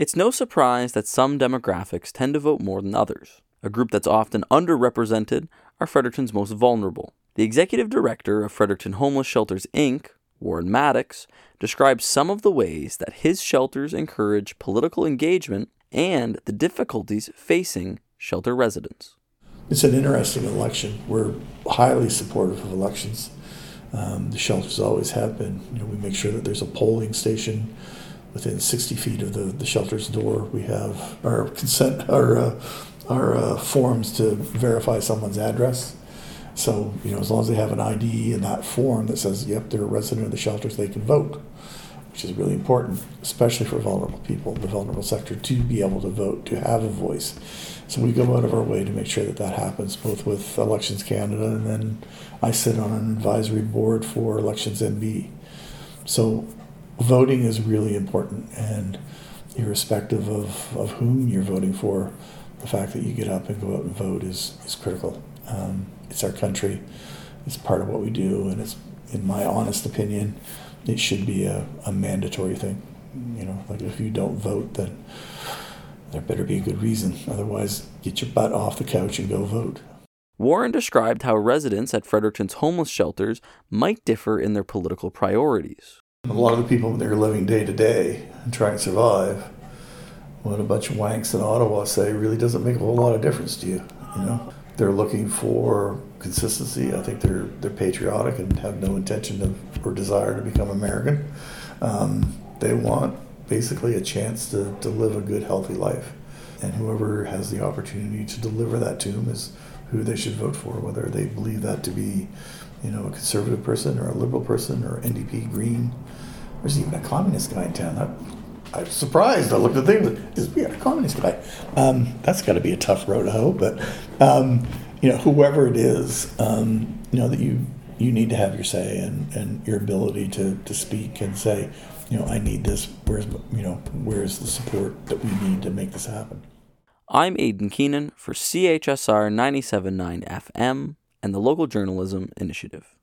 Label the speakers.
Speaker 1: It's no surprise that some demographics tend to vote more than others. A group that's often underrepresented are Fredericton's most vulnerable. The executive director of Fredericton Homeless Shelters, Inc., Warren Maddox, describes some of the ways that his shelters encourage political engagement and the difficulties facing shelter residents.
Speaker 2: It's an interesting election. We're highly supportive of elections. The shelters always have been. We make sure that there's a polling station within 60 feet of the shelter's door. We have our consent, our forms to verify someone's address. So, as long as they have an ID in that form that says, yep, they're a resident of the shelters, they can vote, which is really important, especially for vulnerable people, the vulnerable sector, to be able to vote, to have a voice. So we go out of our way to make sure that that happens, both with Elections Canada, and then I sit on an advisory board for Elections NB. So voting is really important, and irrespective of whom you're voting for, the fact that you get up and go out and vote is critical. It's our country, it's part of what we do, and it's, in my honest opinion, it should be a mandatory thing. Like if you don't vote, then there better be a good reason. Otherwise, get your butt off the couch and go vote.
Speaker 1: Warren described how residents at Fredericton's homeless shelters might differ in their political priorities.
Speaker 2: A lot of the people, they're living day to day and trying to survive. What a bunch of wanks in Ottawa say really doesn't make a whole lot of difference to you. They're looking for consistency. I think they're patriotic and have no intention or desire to become American. They want basically a chance to live a good, healthy life. And whoever has the opportunity to deliver that to them is who they should vote for, whether they believe that to be, a conservative person or a liberal person or NDP, Green. There's even a communist guy in town. I'm surprised. I looked at things. We got a communist guy. That's got to be a tough row to hoe. But whoever it is, that you need to have your say and your ability to speak and say, I need this. Where's the support that we need to make this happen?
Speaker 1: I'm Aidan Keenan for CHSR 97.9 FM and the Local Journalism Initiative.